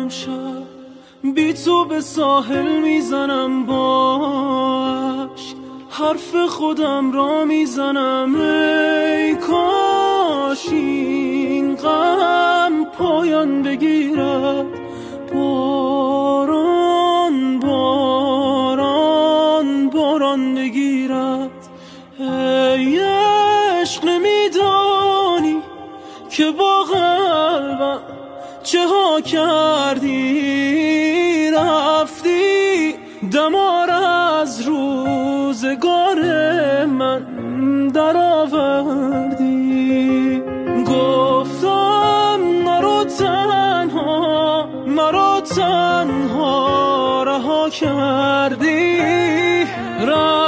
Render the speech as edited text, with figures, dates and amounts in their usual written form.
شب بی تو به ساحل میزنم باش، حرف خودم را میزنم ای کاش این غم پایان بگیرد. باران باران باران بگیرد. ای عشق نمیدانی که با قلبم چه ها کردی، رفتی دمار از روزگار من در آوردی. گفتم مرا تنها رها کردی،